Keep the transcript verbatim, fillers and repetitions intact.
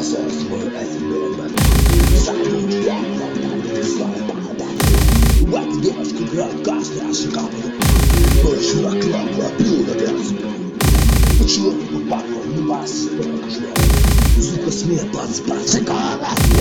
sauce for everyone. Сами я вам слова. Вот девочка градка страшно капает. Больше на клап напил на грязь. Почему попал на вас? Звука смеха под спасикова.